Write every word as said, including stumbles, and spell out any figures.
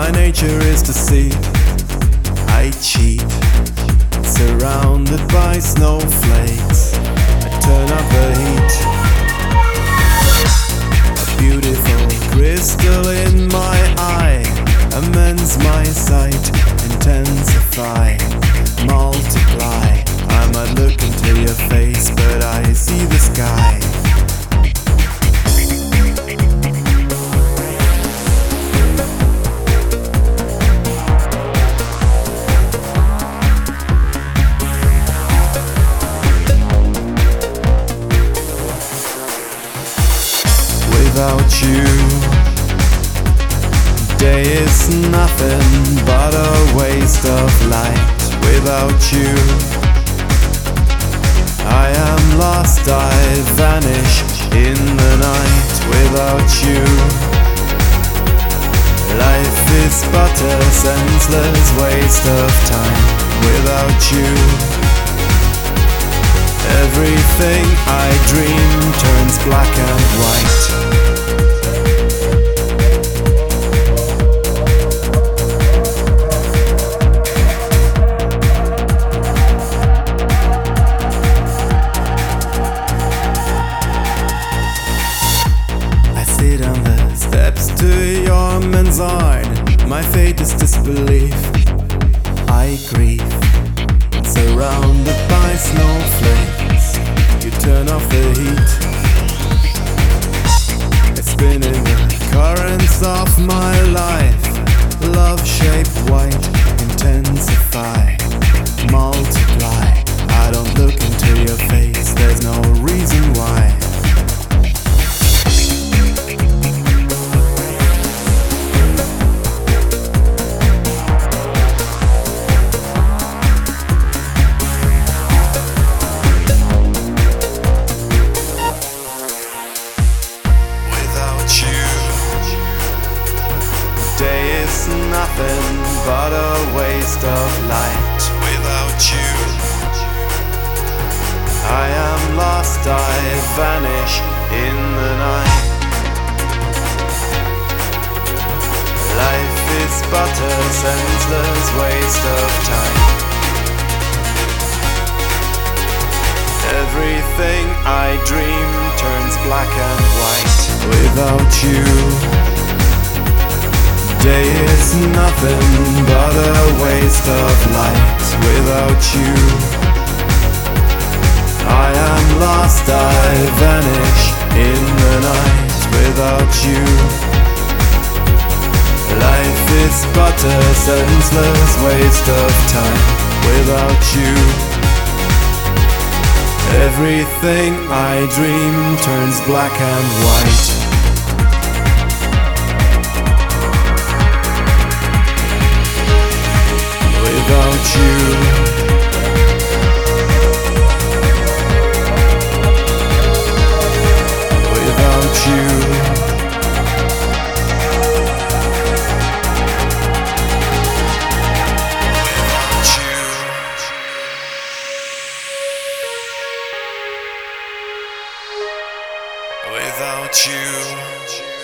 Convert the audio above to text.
My nature is deceit. I cheat, surrounded by snowflakes. I turn up the heat. A beautiful crystal in my eye amends my sight. Intensify, multiply. I might look into your face, but I see the sky. Without you, day is nothing but a waste of light. Without you, I am lost, I vanish in the night. Without you, life is but a senseless waste of time. Without you, everything I dream turns black and white. Sit on the steps to your mansard. My fate is disbelief. I grieve, surrounded by snowflakes. You turn off the heat. I spin in the currents of my life. Love shaped white, intensify, multiply. I don't look into your face, there's no reason why. Day is nothing but a waste of light. Without you, I am lost, I vanish in the night. Life is but a senseless waste of time. Everything I dream turns black and white. Without you, day is nothing but a waste of light. Without you, I am lost, I vanish in the night. Without you, life is but a senseless waste of time. Without you, everything I dream turns black and white. Without you, without you, without you, without you.